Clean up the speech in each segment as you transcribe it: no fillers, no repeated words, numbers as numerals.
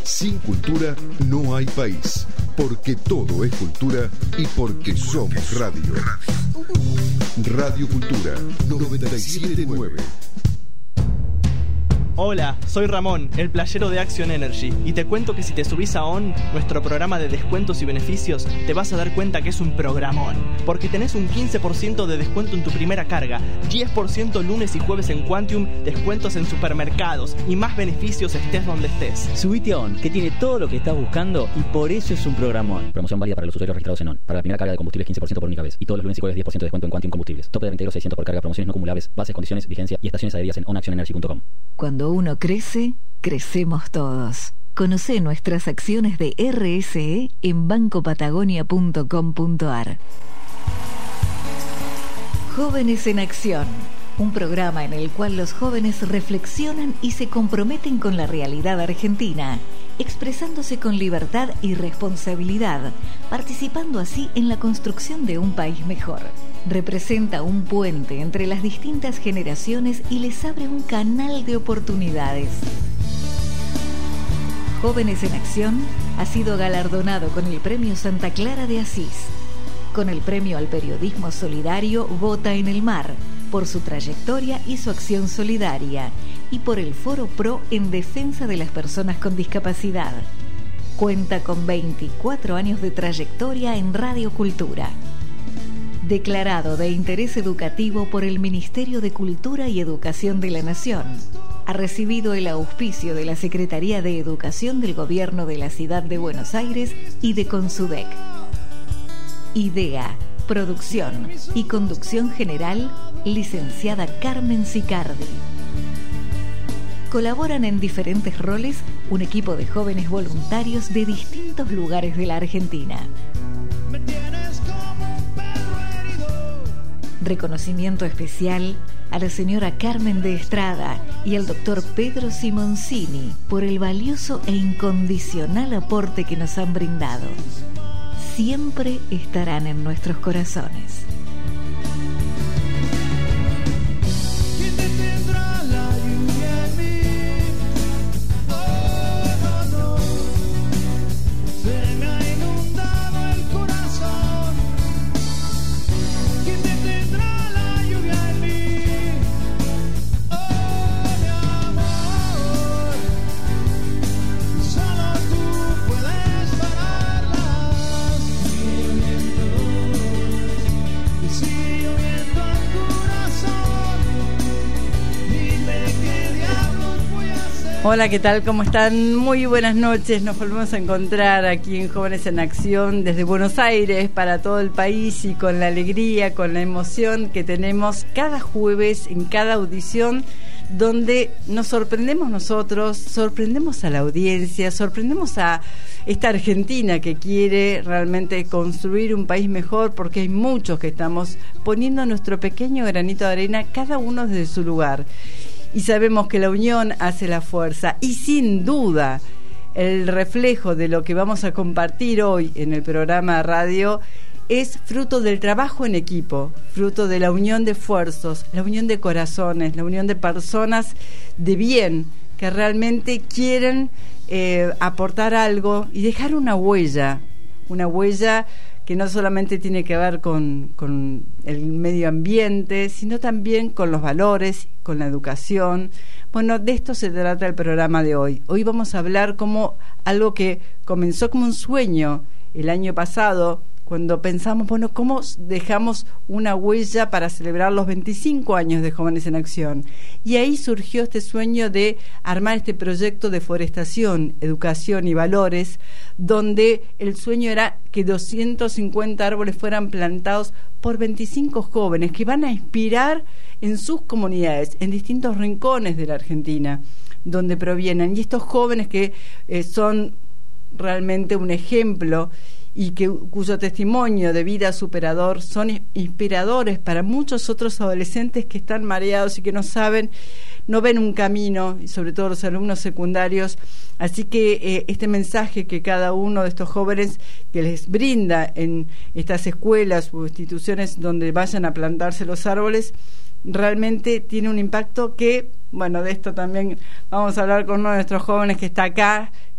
Sin cultura no hay país, porque todo es cultura y porque somos radio. Radio Cultura 979. Hola, soy Ramón, el playero de Action Energy, y te cuento que si te subís a ON, nuestro programa de descuentos y beneficios, te vas a dar cuenta que es un programón, porque tenés un 15% de descuento en tu primera carga, 10% lunes y jueves en Quantium, descuentos en supermercados y más beneficios estés donde estés. Subite a ON, que tiene todo lo que estás buscando y por eso es un programón. Promoción válida para los usuarios registrados en ON. Para la primera carga de combustibles 15% por única vez, y todos los lunes y jueves 10% de descuento en Quantium Combustibles. Tope de reintegro 600 por carga, promociones no acumulables, bases, condiciones, vigencia y estaciones adheridas en onactionenergy.com. Cuando uno crece, crecemos todos. Conocé nuestras acciones de RSE en bancopatagonia.com.ar. Jóvenes en Acción, un programa en el cual los jóvenes reflexionan y se comprometen con la realidad argentina, expresándose con libertad y responsabilidad, participando así en la construcción de un país mejor. Representa un puente entre las distintas generaciones y les abre un canal de oportunidades. Jóvenes en Acción ha sido galardonado con el Premio Santa Clara de Asís, con el Premio al Periodismo Solidario Vota en el Mar, por su trayectoria y su acción solidaria, y por el Foro Pro en defensa de las personas con discapacidad. Cuenta con 24 años de trayectoria en Radio Cultura. Declarado de interés educativo por el Ministerio de Cultura y Educación de la Nación. Ha recibido el auspicio de la Secretaría de Educación del Gobierno de la Ciudad de Buenos Aires y de Consudec. Idea, producción y conducción general, licenciada Carmen Sicardi. Colaboran en diferentes roles un equipo de jóvenes voluntarios de distintos lugares de la Argentina. Reconocimiento especial a la señora Carmen de Estrada y al doctor Pedro Simoncini por el valioso e incondicional aporte que nos han brindado. Siempre estarán en nuestros corazones. Hola, ¿qué tal? ¿Cómo están? Muy buenas noches. Nos volvemos a encontrar aquí en Jóvenes en Acción desde Buenos Aires para todo el país y con la alegría, con la emoción que tenemos cada jueves en cada audición, donde nos sorprendemos nosotros, sorprendemos a la audiencia, sorprendemos a esta Argentina que quiere realmente construir un país mejor, porque hay muchos que estamos poniendo nuestro pequeño granito de arena, cada uno desde su lugar. Y sabemos que la unión hace la fuerza. Y sin duda, el reflejo de lo que vamos a compartir hoy en el programa de radio es fruto del trabajo en equipo, fruto de la unión de esfuerzos, la unión de corazones, la unión de personas de bien que realmente quieren aportar algo y dejar una huella que no solamente tiene que ver con el medio ambiente, sino también con los valores, con la educación. Bueno, de esto se trata el programa de hoy. Hoy vamos a hablar como algo que comenzó como un sueño el año pasado, cuando pensamos, bueno, ¿cómo dejamos una huella para celebrar los 25 años de Jóvenes en Acción? Y ahí surgió este sueño de armar este proyecto de forestación, educación y valores, donde el sueño era que 250 árboles fueran plantados por 25 jóvenes que van a inspirar en sus comunidades, en distintos rincones de la Argentina, donde provienen. Y estos jóvenes que son realmente un ejemplo y cuyo testimonio de vida superador son inspiradores para muchos otros adolescentes que están mareados y que no ven un camino, y sobre todo los alumnos secundarios. Así que este mensaje que cada uno de estos jóvenes que les brinda en estas escuelas o instituciones donde vayan a plantarse los árboles, realmente tiene un impacto que, bueno, de esto también vamos a hablar con uno de nuestros jóvenes que está acá,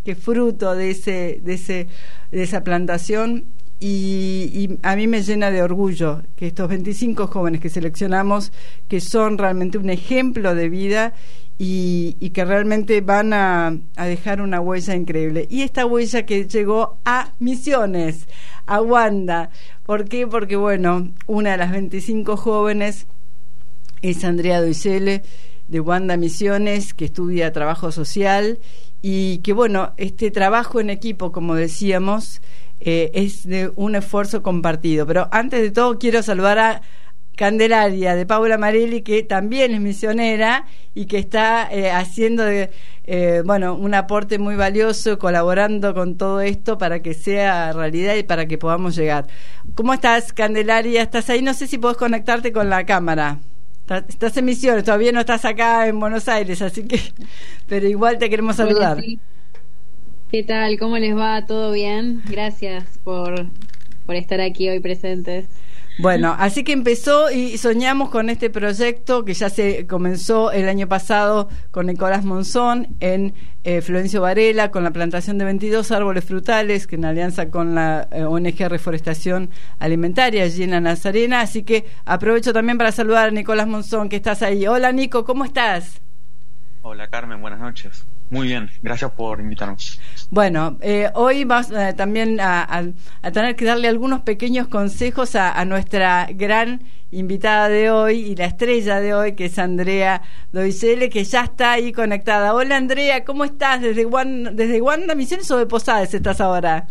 que fruto de esa plantación. Y a mí me llena de orgullo que estos 25 jóvenes que seleccionamos, que son realmente un ejemplo de vida y que realmente van a dejar una huella increíble. Y esta huella que llegó a Misiones, a Wanda. ¿Por qué? Porque, bueno, una de las 25 jóvenes es Andrea Doisele, de Wanda Misiones, que estudia trabajo social y que, bueno, este trabajo en equipo, como decíamos, es de un esfuerzo compartido. Pero antes de todo quiero saludar a Candelaria de Paula Marelli, que también es misionera y que está haciendo un aporte muy valioso, colaborando con todo esto para que sea realidad y para que podamos llegar. ¿Cómo estás, Candelaria? ¿Estás ahí? No sé si podés conectarte con la cámara. Estás en Misiones, todavía no estás acá en Buenos Aires, así que, pero igual te queremos saludar. Sí. ¿Qué tal? ¿Cómo les va? ¿Todo bien? Gracias por estar aquí hoy presentes. Bueno, así que empezó y soñamos con este proyecto que ya se comenzó el año pasado con Nicolás Monzón en Florencio Varela, con la plantación de 22 árboles frutales, que en alianza con la ONG Reforestación Alimentaria allí en La Nazarena. Así que aprovecho también para saludar a Nicolás Monzón, que estás ahí. Hola, Nico, ¿cómo estás? Hola, Carmen, buenas noches. Muy bien, gracias por invitarnos. Bueno, hoy vas también a tener que darle algunos pequeños consejos a nuestra gran invitada de hoy y la estrella de hoy, que es Andrea Doisele, que ya está ahí conectada. Hola, Andrea, ¿cómo estás? ¿Desde Wanda Misiones o de Posadas estás ahora?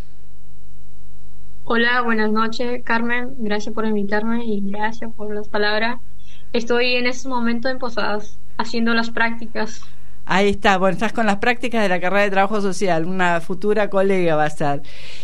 Hola, buenas noches, Carmen. Gracias por invitarme y gracias por las palabras. Estoy en este momento en Posadas, haciendo las prácticas. Ahí está, bueno, estás con las prácticas de la carrera de trabajo social, una futura colega va a ser.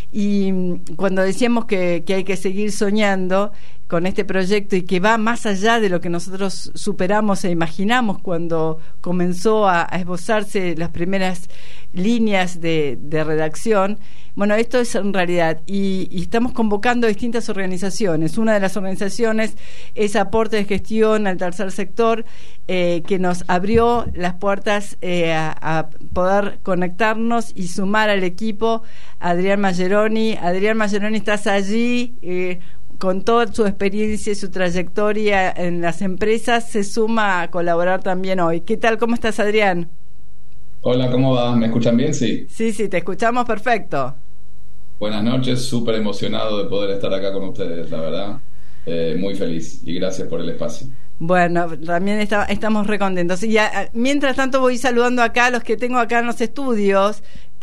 Y cuando decíamos que hay que seguir soñando con este proyecto y que va más allá de lo que nosotros superamos e imaginamos cuando comenzó a esbozarse las primeras líneas de redacción, bueno, esto es en realidad y estamos convocando a distintas organizaciones. Una de las organizaciones es Aporte de Gestión al Tercer Sector, que nos abrió las puertas a poder conectarnos y sumar al equipo. Adrián Malleroni, estás allí, con toda su experiencia y su trayectoria en las empresas, se suma a colaborar también hoy. ¿Qué tal? ¿Cómo estás, Adrián? Hola, ¿cómo va? ¿Me escuchan bien? Sí. Sí, te escuchamos perfecto. Buenas noches, súper emocionado de poder estar acá con ustedes, la verdad. Muy feliz y gracias por el espacio. Bueno, también estamos recontentos. Y mientras tanto voy saludando acá a los que tengo acá en los estudios,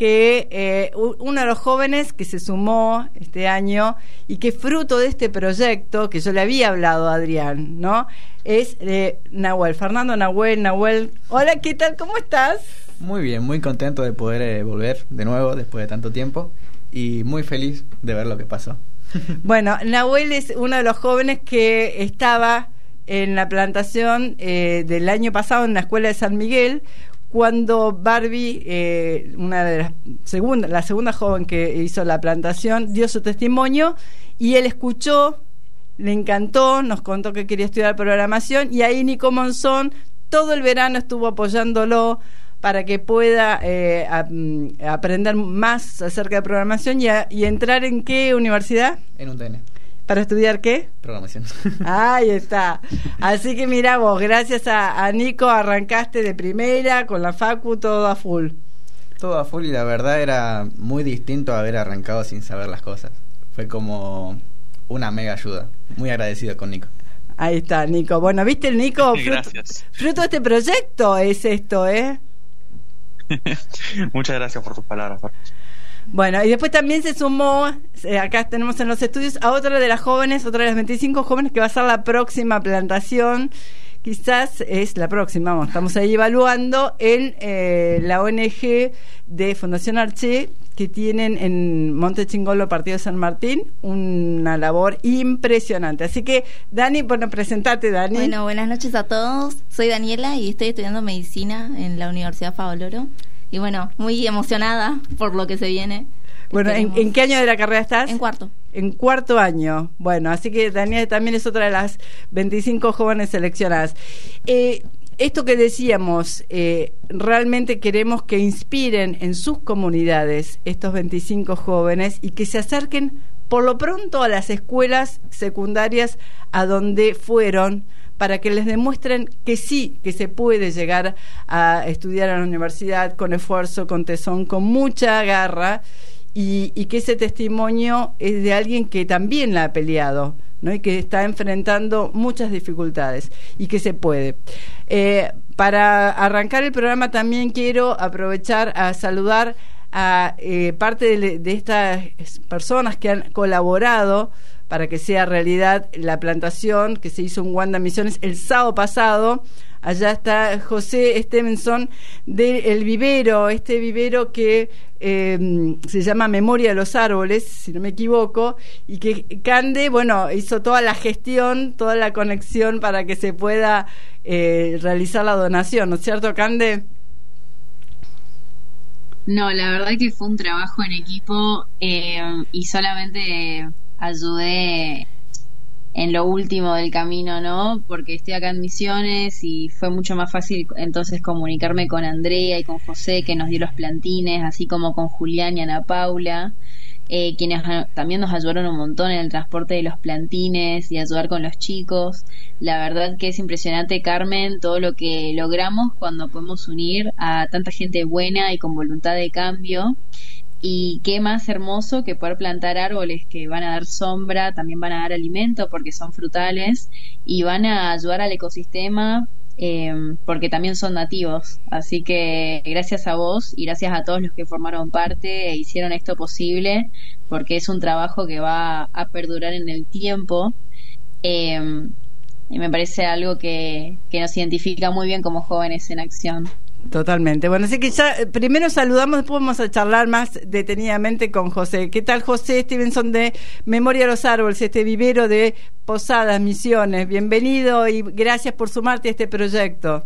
que uno de los jóvenes que se sumó este año y que fruto de este proyecto, que yo le había hablado a Adrián, ¿no? Es Nahuel, Fernando Nahuel. Hola, ¿qué tal? ¿Cómo estás? Muy bien, muy contento de poder volver de nuevo después de tanto tiempo y muy feliz de ver lo que pasó. Bueno, Nahuel es uno de los jóvenes que estaba en la plantación del año pasado en la escuela de San Miguel, cuando Barbie, una de la segunda joven que hizo la plantación, dio su testimonio y él escuchó, le encantó, nos contó que quería estudiar programación y ahí Nico Monzón todo el verano estuvo apoyándolo para que pueda aprender más acerca de programación y entrar en ¿qué universidad? En UTN. ¿Para estudiar qué? Programación. Ahí está. Así que mira vos, gracias a Nico arrancaste de primera, con la facu, todo a full. Todo a full y la verdad era muy distinto a haber arrancado sin saber las cosas. Fue como una mega ayuda. Muy agradecido con Nico. Ahí está, Nico. Bueno, ¿viste el Nico? Gracias. Fruto de este proyecto es esto, Muchas gracias por tus palabras. Bueno, y después también se sumó, acá tenemos en los estudios, a otra de las jóvenes, otra de las 25 jóvenes que va a ser la próxima plantación. Quizás es la próxima, vamos, estamos ahí evaluando en la ONG de Fundación Arché, que tienen en Monte Chingolo, Partido de San Martín, una labor impresionante. Así que, Dani, bueno, presentate, Dani. Bueno, buenas noches a todos. Soy Daniela y estoy estudiando medicina en la Universidad Favaloro. Y bueno, muy emocionada por lo que se viene. Bueno, ¿en qué año de la carrera estás? En cuarto. En cuarto año. Bueno, así que Daniela también es otra de las 25 jóvenes seleccionadas. esto que decíamos, realmente queremos que inspiren en sus comunidades estos 25 jóvenes y que se acerquen por lo pronto a las escuelas secundarias a donde fueron, para que les demuestren que sí, que se puede llegar a estudiar en la universidad con esfuerzo, con tesón, con mucha garra, y que ese testimonio es de alguien que también la ha peleado, ¿no? Y que está enfrentando muchas dificultades y que se puede. Para arrancar el programa también quiero aprovechar a saludar a parte de estas personas que han colaborado para que sea realidad la plantación que se hizo en Wanda Misiones el sábado pasado. Allá está José Stevenson del vivero, este vivero que se llama Memoria de los Árboles, si no me equivoco, y que Cande, bueno, hizo toda la gestión, toda la conexión para que se pueda realizar la donación, ¿no es cierto, Cande? No, la verdad que fue un trabajo en equipo y solamente ayudé en lo último del camino, ¿no? Porque estoy acá en Misiones y fue mucho más fácil entonces comunicarme con Andrea y con José, que nos dio los plantines, así como con Julián y Ana Paula, quienes también nos ayudaron un montón en el transporte de los plantines y ayudar con los chicos. La verdad que es impresionante, Carmen, todo lo que logramos cuando podemos unir a tanta gente buena y con voluntad de cambio. Y qué más hermoso que poder plantar árboles que van a dar sombra, también van a dar alimento porque son frutales y van a ayudar al ecosistema porque también son nativos. Así que gracias a vos y gracias a todos los que formaron parte e hicieron esto posible, porque es un trabajo que va a perdurar en el tiempo. Y me parece algo que nos identifica muy bien como jóvenes en acción. Totalmente. Bueno, así que ya primero saludamos, después vamos a charlar más detenidamente con José. ¿Qué tal, José Stevenson de Memoria de los Árboles, este vivero de Posadas, Misiones? Bienvenido y gracias por sumarte a este proyecto.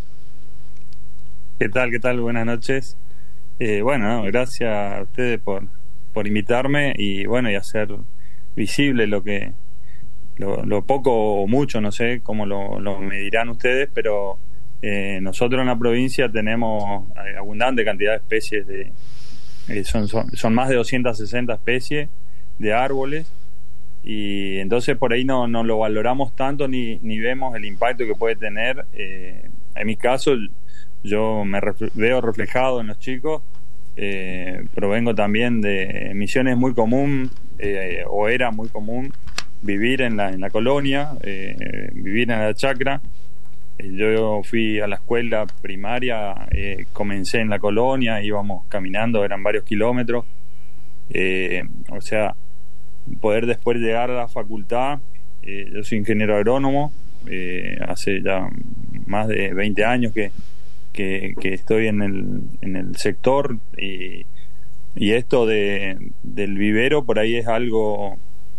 ¿Qué tal? Buenas noches. Bueno, gracias a ustedes por invitarme y bueno, y hacer visible lo poco o mucho, no sé cómo lo medirán ustedes, pero nosotros en la provincia tenemos abundante cantidad de especies son más de 260 especies de árboles, y entonces por ahí no lo valoramos tanto ni vemos el impacto que puede tener. En mi caso yo me veo reflejado en los chicos. Provengo también de Misiones, muy común o era muy común vivir en la colonia, vivir en la chacra. Yo fui a la escuela primaria, comencé en la colonia, íbamos caminando, eran varios kilómetros, o sea, poder después llegar a la facultad. Yo soy ingeniero agrónomo, hace ya más de 20 años que estoy en el sector, y esto del vivero por ahí es algo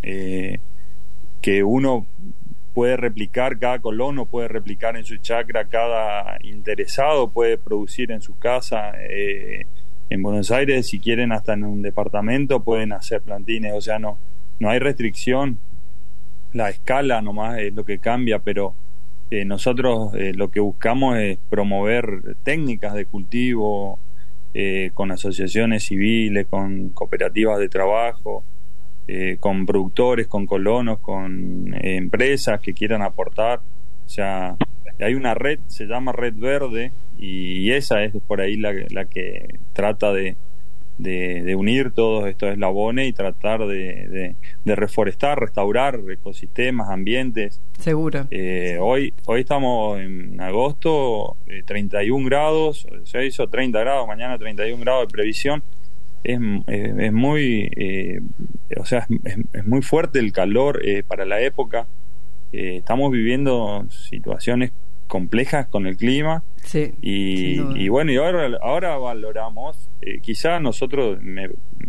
que uno puede replicar, cada colono puede replicar en su chacra, cada interesado puede producir en su casa. En Buenos Aires, si quieren, hasta en un departamento pueden hacer plantines, o sea, no hay restricción. La escala nomás es lo que cambia, pero nosotros lo que buscamos es promover técnicas de cultivo con asociaciones civiles, con cooperativas de trabajo, con productores, con colonos, con empresas que quieran aportar. O sea, hay una red, se llama Red Verde, y esa es por ahí la que trata de unir todos estos eslabones y tratar de reforestar, restaurar ecosistemas, ambientes. Seguro. Hoy estamos en agosto, 31 grados, se hizo 30 grados, mañana 31 grados de previsión. Es muy o sea, es muy fuerte el calor para la época. Estamos viviendo situaciones complejas con el clima. Sí, y bueno, y ahora valoramos, quizá nosotros me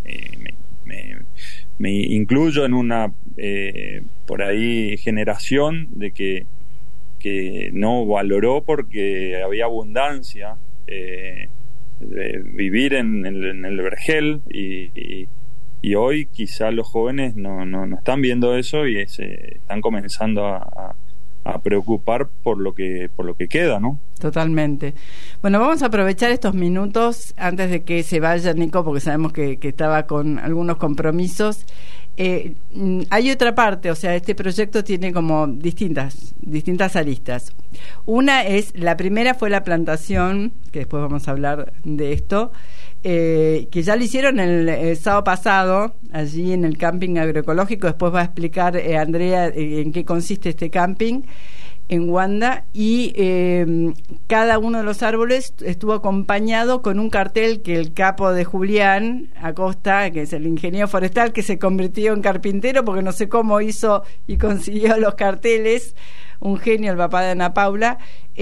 incluyo en una por ahí generación de que no valoró porque había abundancia, vivir en el vergel, y hoy quizá los jóvenes no están viendo eso y están comenzando a preocupar por lo que queda, ¿no? Totalmente. Bueno, vamos a aprovechar estos minutos antes de que se vaya Nico, porque sabemos que estaba con algunos compromisos. Hay otra parte, o sea, este proyecto tiene como distintas aristas. Una es, la primera fue la plantación, que después vamos a hablar de esto, que ya lo hicieron el sábado pasado, allí en el camping agroecológico. Después va a explicar Andrea en qué consiste este camping en Wanda, y cada uno de los árboles estuvo acompañado con un cartel que el capo de Julián Acosta, que es el ingeniero forestal, que se convirtió en carpintero porque no sé cómo hizo y consiguió los carteles, un genio, el papá de Ana Paula,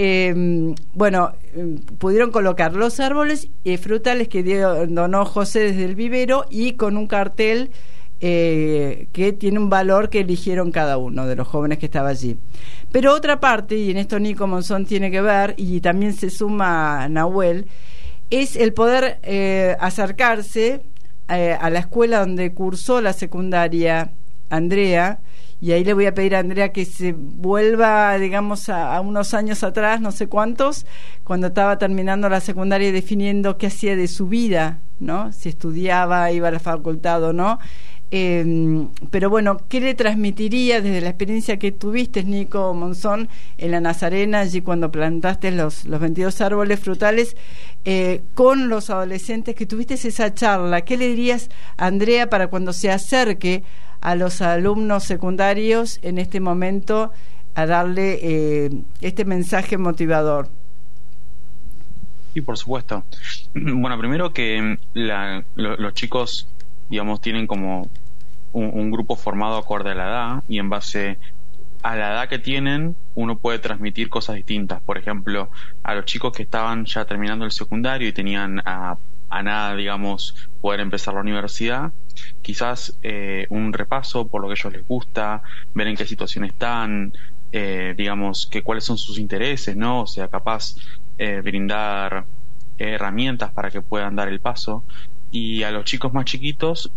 pudieron colocar los árboles frutales que donó José desde el vivero, y con un cartel que tiene un valor que eligieron cada uno de los jóvenes que estaba allí. Pero otra parte, y en esto Nico Monzón tiene que ver, y también se suma Nahuel, es el poder acercarse a la escuela donde cursó la secundaria Andrea, y ahí le voy a pedir a Andrea que se vuelva, digamos, a unos años atrás, no sé cuántos, cuando estaba terminando la secundaria y definiendo qué hacía de su vida, ¿no? Si estudiaba, iba a la facultad o no. Pero bueno, ¿qué le transmitiría desde la experiencia que tuviste, Nico Monzón, en la Nazarena, allí cuando plantaste los 22 árboles frutales, con los adolescentes, que tuviste esa charla? ¿Qué le dirías a Andrea para cuando se acerque a los alumnos secundarios en este momento a darle este mensaje motivador? Sí, por supuesto. Bueno, primero que los chicos, digamos, tienen como un grupo formado acorde a la edad, y en base a la edad que tienen uno puede transmitir cosas distintas. Por ejemplo, a los chicos que estaban ya terminando el secundario y tenían a nada, digamos, poder empezar la universidad, quizás un repaso por lo que a ellos les gusta, ver en qué situación están, digamos, que cuáles son sus intereses, ¿no? O sea, capaz brindar herramientas para que puedan dar el paso. Y a los chicos más chiquitos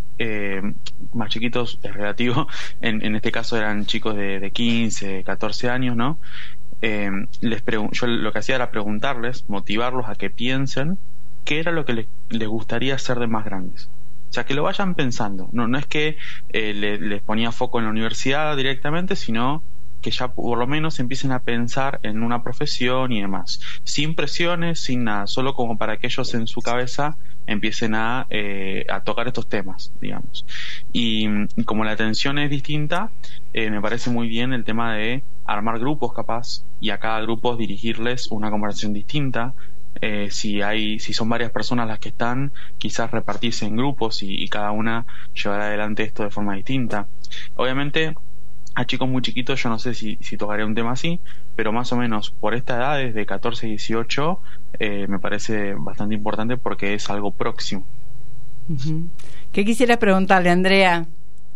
es relativo, en este caso eran chicos de 15, 14 años, ¿no? Yo lo que hacía era preguntarles, motivarlos a que piensen qué era lo que les gustaría hacer de más grandes. O sea, que lo vayan pensando. No es que les ponía foco en la universidad directamente, sino que ya por lo menos empiecen a pensar en una profesión y demás, sin presiones, sin nada, solo como para que ellos en su cabeza empiecen a tocar estos temas, digamos. Y como la atención es distinta, me parece muy bien el tema de armar grupos, capaz, y a cada grupo dirigirles una conversación distinta. Si son varias personas las que están, quizás repartirse en grupos y cada una llevar adelante esto de forma distinta. Obviamente a chicos muy chiquitos yo no sé si tocaré un tema así, pero más o menos por esta edad, desde 14 a 18, me parece bastante importante porque es algo próximo. Uh-huh. ¿Qué quisieras preguntarle, Andrea?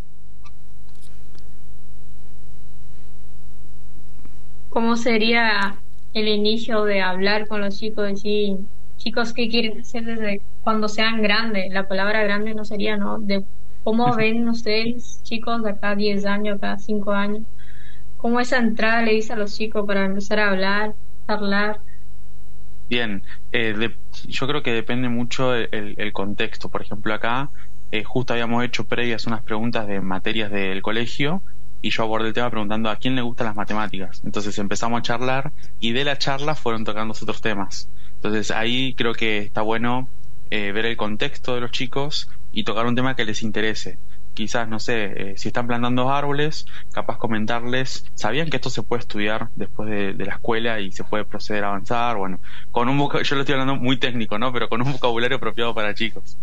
¿Cómo sería el inicio de hablar con los chicos? Decir, chicos, ¿qué quieren hacer desde cuando sean grandes? La palabra grande no sería, ¿no? De ¿cómo ven ustedes, chicos, de acá 10 años, acá 5 años? ¿Cómo esa entrada le dice a los chicos para empezar a hablar? Bien, yo creo que depende mucho el contexto. Por ejemplo, acá justo habíamos hecho previas unas preguntas de materias del colegio, y yo abordé el tema preguntando a quién le gustan las matemáticas. Entonces empezamos a charlar, y de la charla fueron tocando otros temas. Entonces ahí creo que está bueno ver el contexto de los chicos y tocar un tema que les interese. Quizás, no sé, si están plantando árboles, capaz comentarles, ¿sabían que esto se puede estudiar después de la escuela y se puede proceder a avanzar? Bueno, yo lo estoy hablando muy técnico, ¿no? Pero con un vocabulario apropiado para chicos.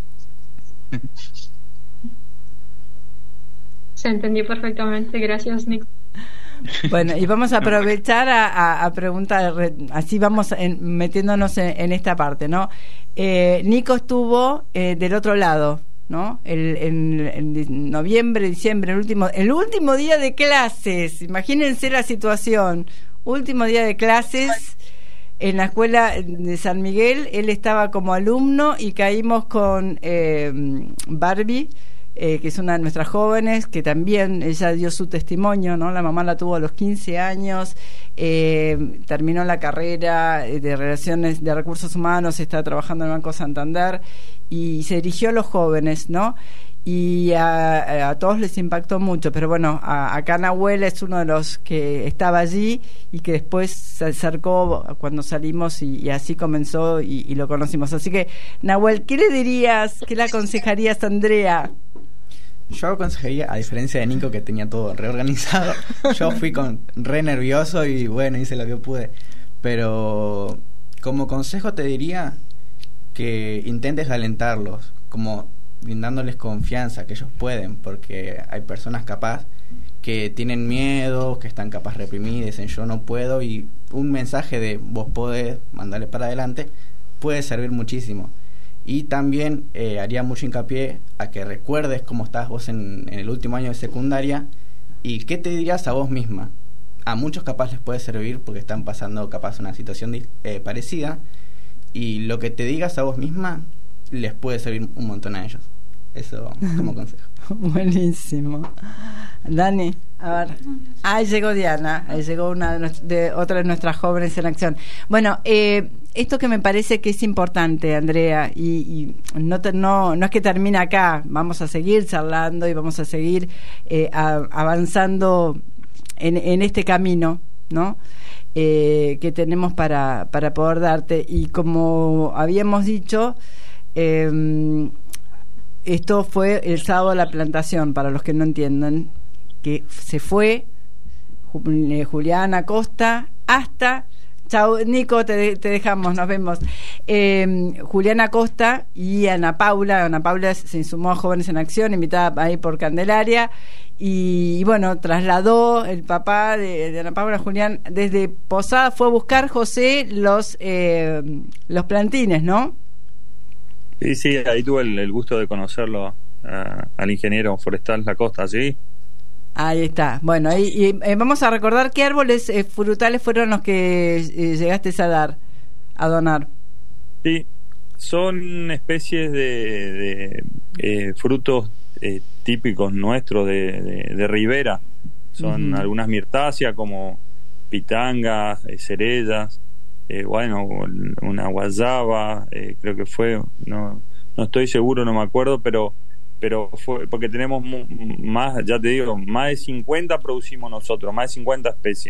Se entendió perfectamente, gracias, Nico. Bueno, y vamos a aprovechar a preguntar, así vamos metiéndonos en esta parte, ¿no? Nico estuvo del otro lado, ¿no? En noviembre, diciembre, el último día de clases. Imagínense la situación. Último día de clases en la escuela de San Miguel. Él estaba como alumno y caímos con Barbie que es una de nuestras jóvenes, que también ella dio su testimonio, ¿no? La mamá la tuvo a los 15 años, terminó la carrera de Relaciones de Recursos Humanos, está trabajando en el Banco Santander y se dirigió a los jóvenes, ¿no? Y a todos les impactó mucho, pero bueno, acá Nahuel es uno de los que estaba allí y que después se acercó cuando salimos y así comenzó y lo conocimos. Así que, Nahuel, ¿qué le dirías, qué le aconsejarías a Andrea? Yo aconsejaría, a diferencia de Nico, que tenía todo reorganizado, yo fui re nervioso y bueno, hice lo que pude. Pero como consejo te diría que intentes alentarlos, como brindándoles confianza, que ellos pueden, porque hay personas capaz que tienen miedo, que están capaz reprimidas, dicen yo no puedo, y un mensaje de vos podés, mandarle para adelante, puede servir muchísimo. Y también haría mucho hincapié a que recuerdes cómo estás vos en el último año de secundaria y qué te dirías a vos misma. A muchos capaz les puede servir porque están pasando capaz una situación parecida, y lo que te digas a vos misma les puede servir un montón a ellos. Eso como consejo. Buenísimo. Dani, a ver. Ahí llegó Diana, ahí llegó otra de nuestras jóvenes en acción. Bueno, esto que me parece que es importante, Andrea, y no es que termina acá, vamos a seguir charlando y vamos a seguir avanzando en este camino, ¿no? Que tenemos para poder darte. Y como habíamos dicho, esto fue el sábado de la plantación, para los que no entiendan, que se fue Juliana Acosta hasta... Chao, Nico, te dejamos, nos vemos. Juliana Acosta y Ana Paula se sumó a Jóvenes en Acción, invitada ahí por Candelaria, y bueno, trasladó el papá de Ana Paula, Julián, desde Posada, fue a buscar, José, los plantines, ¿no? Sí, ahí tuve el gusto de conocerlo al ingeniero forestal Acosta, ¿sí? Ahí está. Bueno, y vamos a recordar qué árboles frutales fueron los que llegaste a donar. Sí, son especies de frutos típicos nuestros de ribera. Son algunas mirtáceas como pitangas, cerezas, bueno, una guayaba, creo que fue, no estoy seguro, no me acuerdo, pero fue porque tenemos más, ya te digo, más de 50 producimos nosotros, más de 50 especies,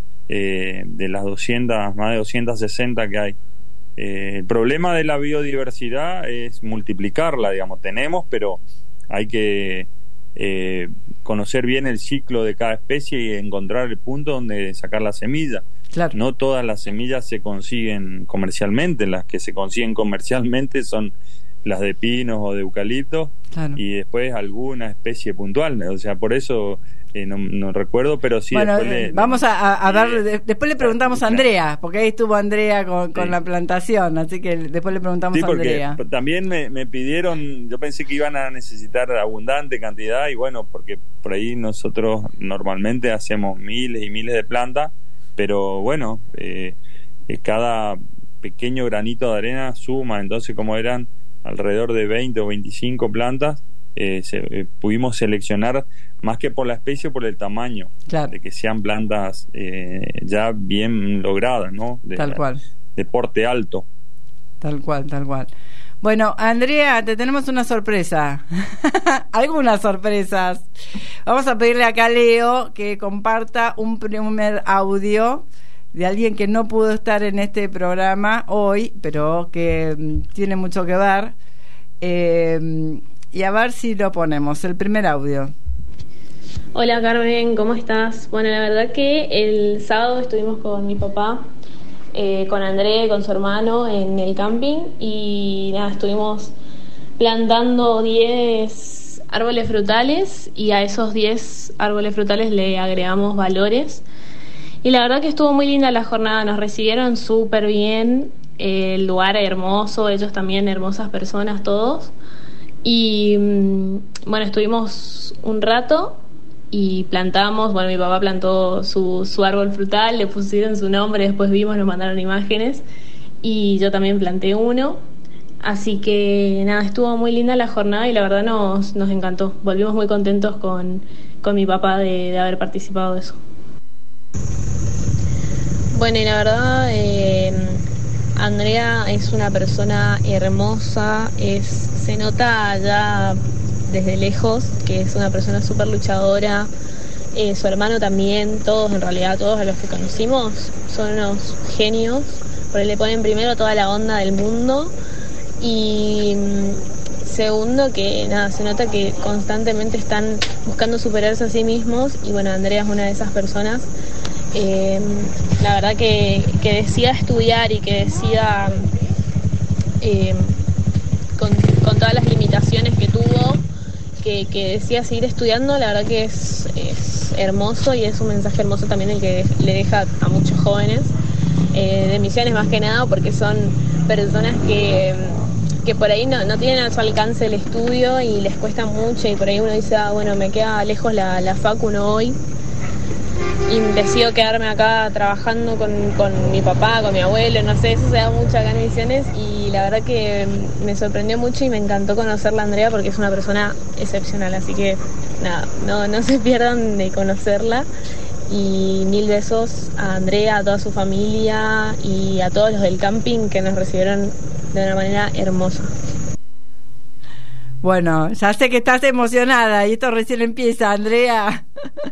de las 200, más de 260 que hay. El problema de la biodiversidad es multiplicarla, digamos, tenemos, pero hay que conocer bien el ciclo de cada especie y encontrar el punto donde sacar la semilla. Claro. No todas las semillas se consiguen comercialmente, las que se consiguen comercialmente son las de pinos o de eucalipto, claro, y después alguna especie puntual, o sea, por eso no recuerdo, pero sí. Bueno, después vamos a ver, después le preguntamos a Andrea, porque ahí estuvo Andrea con la plantación, así que después le preguntamos a Andrea. También me pidieron, yo pensé que iban a necesitar abundante cantidad, y bueno, porque por ahí nosotros normalmente hacemos miles y miles de plantas, pero bueno, cada pequeño granito de arena suma, entonces como eran alrededor de 20 o 25 plantas, pudimos seleccionar más que por la especie, por el tamaño, claro, de que sean plantas ya bien logradas, ¿no? Tal cual. De porte alto. Tal cual. Bueno, Andrea, te tenemos una sorpresa. Algunas sorpresas. Vamos a pedirle acá a Leo que comparta un primer audio de alguien que no pudo estar en este programa hoy, pero que tiene mucho que ver, y a ver si lo ponemos, el primer audio. Hola Carmen, ¿cómo estás? Bueno, la verdad que el sábado estuvimos con mi papá, con André, con su hermano en el camping, y nada, estuvimos plantando 10 árboles frutales, y a esos 10 árboles frutales le agregamos valores. Y la verdad que estuvo muy linda la jornada, nos recibieron súper bien, el lugar hermoso, ellos también hermosas personas todos. Y bueno, estuvimos un rato y plantamos, bueno, mi papá plantó su árbol frutal, le pusieron su nombre, después vimos, nos mandaron imágenes, y yo también planté uno. Así que nada, estuvo muy linda la jornada y la verdad nos encantó. Volvimos muy contentos con mi papá de haber participado de eso. Bueno, y la verdad, Andrea es una persona hermosa, se nota ya desde lejos que es una persona súper luchadora. Su hermano también, todos en realidad, todos a los que conocimos son unos genios, porque le ponen primero toda la onda del mundo y segundo que nada, se nota que constantemente están buscando superarse a sí mismos y bueno, Andrea es una de esas personas. La verdad que decida estudiar y que decida con todas las limitaciones que tuvo, que decida seguir estudiando, la verdad que es hermoso y es un mensaje hermoso también el que le deja a muchos jóvenes de Misiones más que nada, porque son personas que por ahí no tienen a su alcance el estudio y les cuesta mucho y por ahí uno dice, bueno, me queda lejos la facu, no hoy. Y decido quedarme acá trabajando con mi papá, con mi abuelo, no sé, eso se da mucho acá en Misiones y la verdad que me sorprendió mucho y me encantó conocerla a Andrea porque es una persona excepcional, así que nada, no se pierdan de conocerla y 1000 besos a Andrea, a toda su familia y a todos los del camping que nos recibieron de una manera hermosa. Bueno, ya sé que estás emocionada y esto recién empieza, Andrea.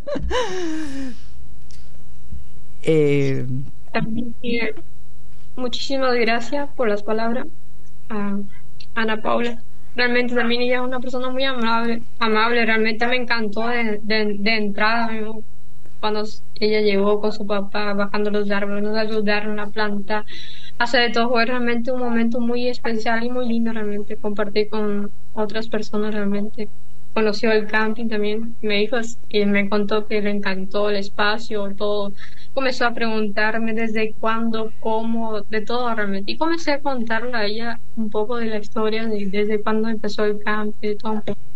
También, muchísimas gracias por las palabras a Ana Paula. Realmente también ella es una persona muy amable. Realmente me encantó de entrada cuando ella llegó con su papá bajando los árboles, nos ayudaron a plantar, hacer de todo. Fue realmente un momento muy especial y muy lindo realmente compartir con otras personas. Realmente conoció el camping también, me dijo y me contó que le encantó el espacio, todo. Comenzó a preguntarme desde cuándo, cómo, de todo realmente. Y comencé a contarle a ella un poco de la historia, desde cuándo empezó el camping, de todo un poco.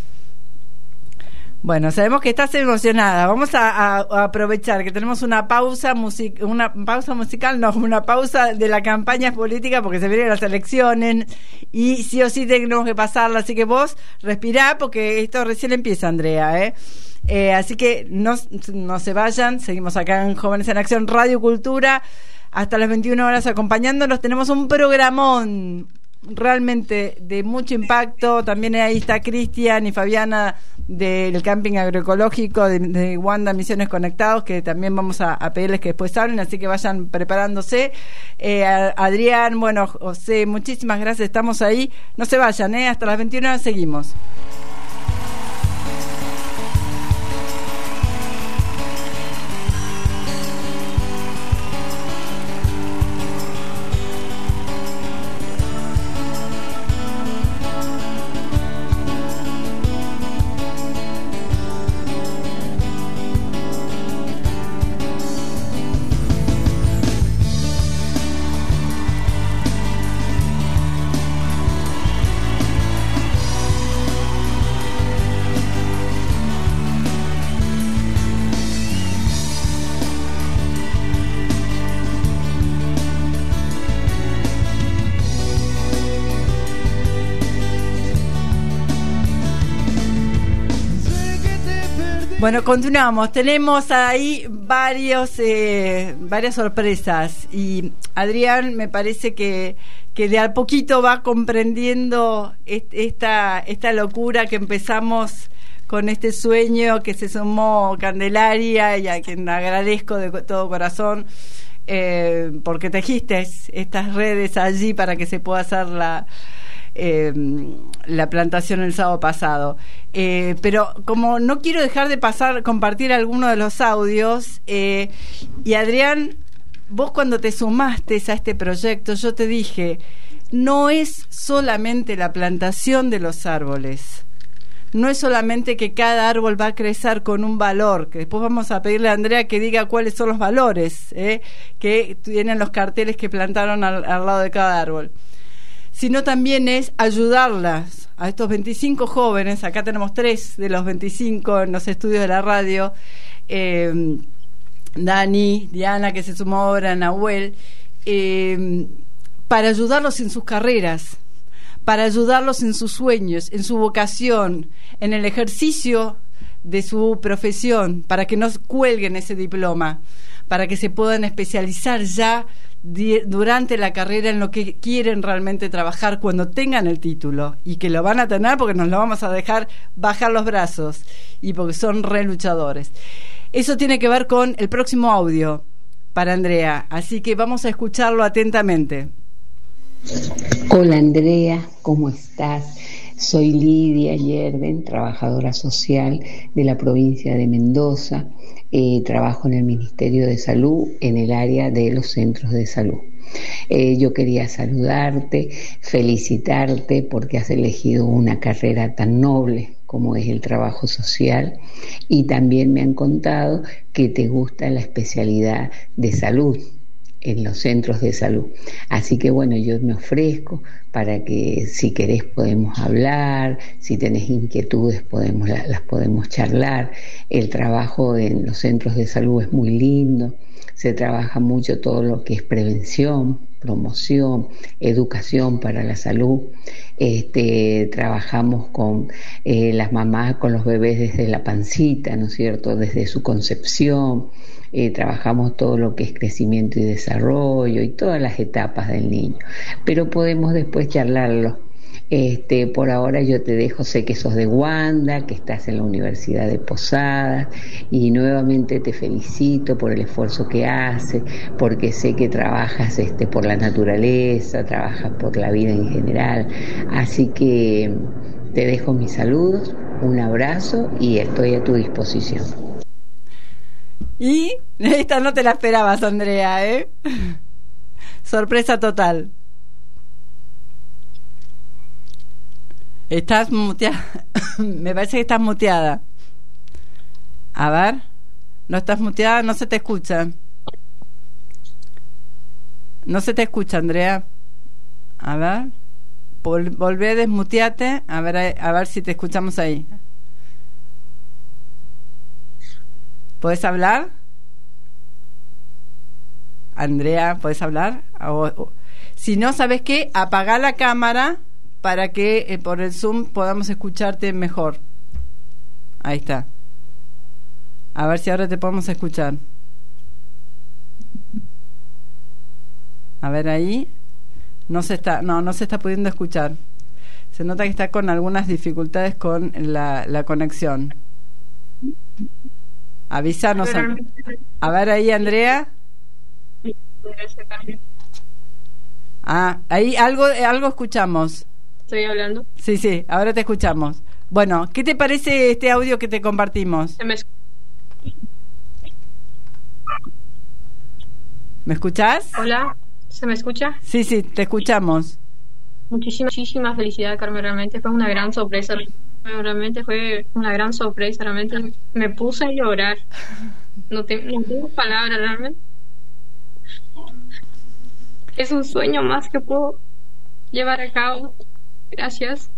Bueno, sabemos que estás emocionada. Vamos a aprovechar que tenemos una pausa de la campaña política porque se vienen las elecciones y sí o sí tenemos que pasarla. Así que vos respirá porque esto recién empieza, Andrea, así que no se vayan. Seguimos acá en Jóvenes en Acción, Radio Cultura, hasta las 21 horas acompañándonos. Tenemos un programón realmente de mucho impacto. También ahí está Cristian y Fabiana del camping agroecológico de Wanda Misiones Conectados, que también vamos a pedirles que después hablen, así que vayan preparándose. Adrián, bueno, José, muchísimas gracias, estamos ahí, no se vayan, hasta las 21 horas seguimos. Bueno, continuamos. Tenemos ahí varias sorpresas y Adrián me parece que de a poquito va comprendiendo esta locura que empezamos con este sueño que se sumó Candelaria y a quien agradezco de todo corazón porque tejiste estas redes allí para que se pueda hacer la plantación el sábado pasado, pero como no quiero dejar de compartir algunos de los audios, y Adrián, vos cuando te sumaste a este proyecto, yo te dije, no es solamente la plantación de los árboles, no es solamente que cada árbol va a crecer con un valor, que después vamos a pedirle a Andrea que diga cuáles son los valores que tienen los carteles que plantaron al lado de cada árbol, sino también es ayudarlas a estos 25 jóvenes. Acá tenemos 3 de los 25 en los estudios de la radio, Dani, Diana, que se sumó ahora, Nahuel, para ayudarlos en sus carreras, para ayudarlos en sus sueños, en su vocación, en el ejercicio de su profesión, para que no cuelguen ese diploma, para que se puedan especializar ya durante la carrera en lo que quieren realmente trabajar cuando tengan el título, y que lo van a tener porque nos lo vamos a dejar bajar los brazos y porque son re luchadores. Eso tiene que ver con el próximo audio para Andrea, así que vamos a escucharlo atentamente. Hola Andrea, ¿cómo estás? Soy Lidia Yerden, trabajadora social de la provincia de Mendoza. Trabajo en el Ministerio de Salud en el área de los centros de salud. Yo quería saludarte, felicitarte porque has elegido una carrera tan noble como es el trabajo social, y también me han contado que te gusta la especialidad de salud en los centros de salud. Así que bueno, yo me ofrezco para que si querés podemos hablar, si tenés inquietudes las podemos charlar. El trabajo en los centros de salud es muy lindo, se trabaja mucho todo lo que es prevención, promoción, educación para la salud. Trabajamos con las mamás, con los bebés desde la pancita, ¿no es cierto?, desde su concepción. Trabajamos todo lo que es crecimiento y desarrollo y todas las etapas del niño, pero podemos después charlarlo. Por ahora yo te dejo, sé que sos de Wanda, que estás en la Universidad de Posadas, y nuevamente te felicito por el esfuerzo que haces, porque sé que trabajas por la naturaleza, trabajas por la vida en general, así que te dejo mis saludos, un abrazo y estoy a tu disposición. Y esta no te la esperabas, Andrea, ¿eh? Sorpresa total. Estás muteada. Me parece que estás muteada. A ver. No estás muteada, no se te escucha. No se te escucha, Andrea. A ver. Volvé a desmutearte. A ver si te escuchamos ahí. ¿Puedes hablar? Andrea, ¿puedes hablar? Si no, ¿sabes qué? Apagá la cámara para que por el Zoom podamos escucharte mejor. Ahí está. A ver si ahora te podemos escuchar. A ver ahí. No se está pudiendo escuchar. Se nota que está con algunas dificultades con la conexión. Avísanos. A ver ahí, Andrea. Ahí algo escuchamos. ¿Estoy hablando? Sí, ahora te escuchamos. Bueno, ¿qué te parece este audio que te compartimos? ¿Me escuchás? Hola, ¿se me escucha? Sí, te escuchamos. Muchísima felicidad, Carmen, realmente fue una gran sorpresa. Realmente fue una gran sorpresa, realmente me puse a llorar. No tengo palabras, realmente. Es un sueño más que puedo llevar a cabo. Gracias.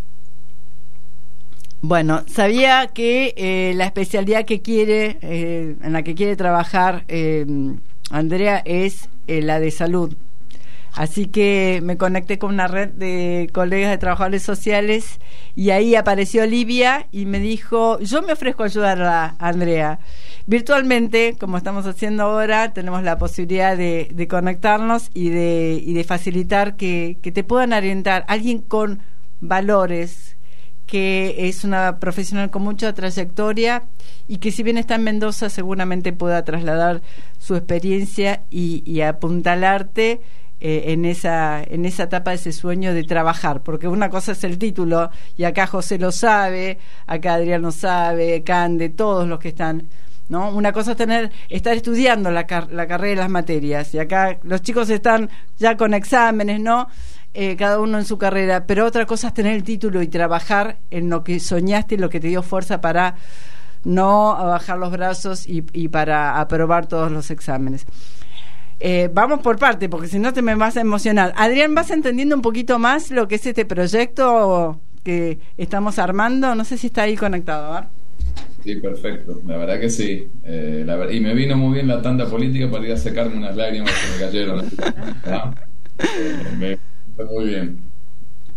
Bueno, sabía que la especialidad que quiere, en la que quiere trabajar Andrea es la de salud. Así que me conecté con una red de colegas de trabajadores sociales y ahí apareció Olivia y me dijo, yo me ofrezco a ayudar a Andrea. Virtualmente, como estamos haciendo ahora, tenemos la posibilidad de conectarnos y de facilitar que te puedan orientar alguien con valores, que es una profesional con mucha trayectoria y que si bien está en Mendoza seguramente pueda trasladar su experiencia y apuntalarte en esa etapa de ese sueño de trabajar, porque una cosa es el título y acá José lo sabe, acá Adrián lo sabe, Cande, todos los que están, ¿no? Una cosa es estar estudiando la carrera de las materias, y acá los chicos están ya con exámenes, ¿no? Cada uno en su carrera, pero otra cosa es tener el título y trabajar en lo que soñaste y lo que te dio fuerza para no bajar los brazos y para aprobar todos los exámenes. Vamos por parte, porque si no te me vas a emocionar. Adrián, ¿vas entendiendo un poquito más lo que es este proyecto que estamos armando? No sé si está ahí conectado, ¿verdad? Sí, perfecto, la verdad que sí. Y me vino muy bien la tanda política para ir a secarme unas lágrimas que me cayeron. Me fue muy bien.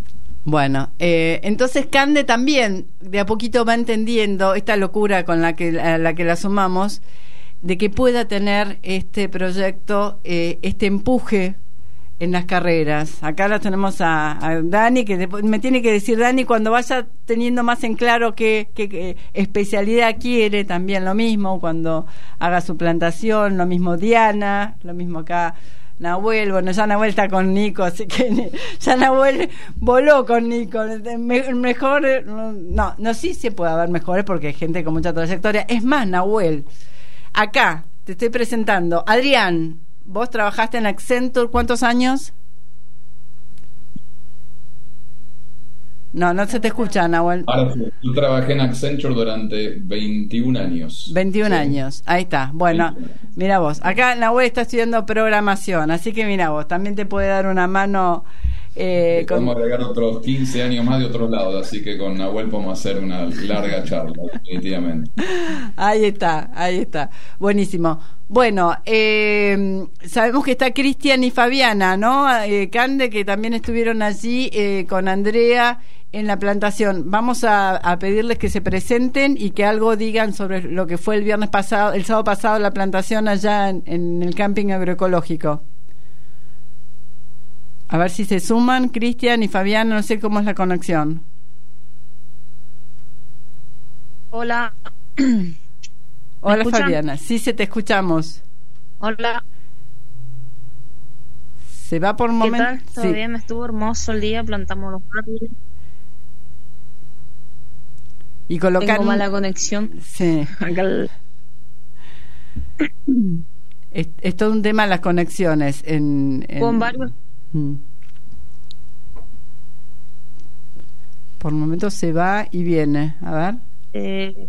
Bueno, entonces Cande también de a poquito va entendiendo esta locura con la que la sumamos, de que pueda tener este proyecto, este empuje en las carreras. Acá la tenemos a Dani, que me tiene que decir Dani cuando vaya teniendo más en claro qué especialidad quiere, también lo mismo cuando haga su plantación, lo mismo Diana, lo mismo acá Nahuel. Bueno, ya Nahuel está con Nico, así que ya Nahuel voló con Nico. Mejor, no, sí se puede haber mejores porque hay gente con mucha trayectoria. Es más, Nahuel, acá te estoy presentando Adrián. Vos trabajaste en Accenture, ¿cuántos años? No se te escucha, Nahuel. Ahora sí, yo trabajé en Accenture durante 21 años. 21 años, ahí está. Bueno, mira vos, acá Nahuel está estudiando programación, así que mira vos, también te puede dar una mano. Podemos agregar otros 15 años más de otros lados, así que con Nahuel podemos hacer una larga charla, definitivamente. Ahí está. Buenísimo. Bueno, sabemos que está Cristian y Fabiana, ¿no? Cande, que también estuvieron allí con Andrea en la plantación. Vamos a pedirles que se presenten y que algo digan sobre lo que fue el sábado pasado la plantación allá en el camping agroecológico. A ver si se suman, Cristian y Fabiana, no sé cómo es la conexión. Hola. Hola Fabiana, sí te escuchamos. Hola. Se va por un momento. ¿Qué tal? ¿Todo bien? Estuvo hermoso el día, plantamos los árboles. Y colocar. Tengo mala conexión. Sí. Es todo un tema las conexiones. Con varios. Por momentos se va y viene. A ver.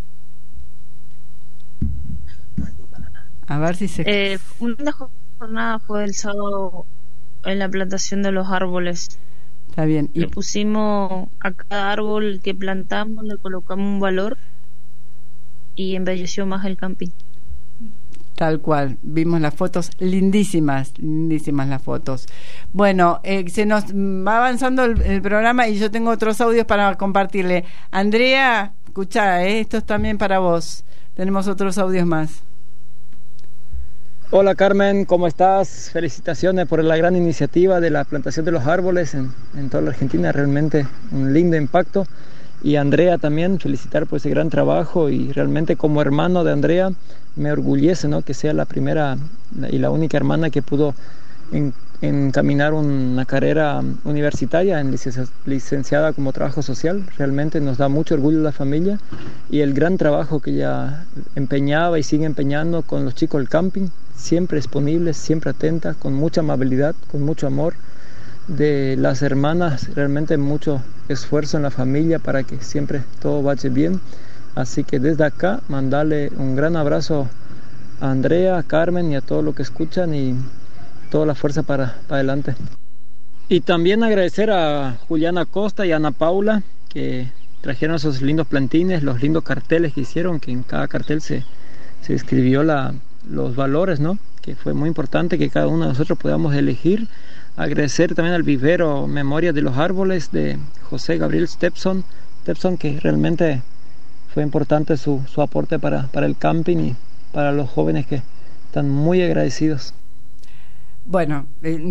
A ver si se... una linda jornada fue el sábado en la plantación de los árboles. Está bien. Le pusimos a cada árbol que plantamos, le colocamos un valor y embelleció más el camping. Tal cual, vimos las fotos, lindísimas las fotos. Bueno, se nos va avanzando el programa y yo tengo otros audios para compartirle. Andrea, escuchá, esto es también para vos. Tenemos otros audios más. Hola Carmen, ¿cómo estás? Felicitaciones por la gran iniciativa de la plantación de los árboles en toda la Argentina, realmente un lindo impacto. Y Andrea también, felicitar por ese gran trabajo, y realmente como hermano de Andrea me orgullece, ¿no?, que sea la primera y la única hermana que pudo encaminar una carrera universitaria en licenciada como trabajo social. Realmente nos da mucho orgullo la familia y el gran trabajo que ella empeñaba y sigue empeñando con los chicos del camping, siempre disponibles, siempre atentas, con mucha amabilidad, con mucho amor. De las hermanas, realmente mucho esfuerzo en la familia para que siempre todo vaya bien. Así que desde acá mandarle un gran abrazo a Andrea, a Carmen y a todos los que escuchan, y toda la fuerza para adelante. Y también agradecer a Juliana Costa y a Ana Paula, que trajeron esos lindos plantines, los lindos carteles que hicieron, que en cada cartel se escribió los valores, ¿no?, que fue muy importante que cada uno de nosotros podamos elegir. Agradecer también al vivero Memoria de los Árboles de José Gabriel Stepson, que realmente fue importante su aporte para el camping y para los jóvenes, que están muy agradecidos. Bueno,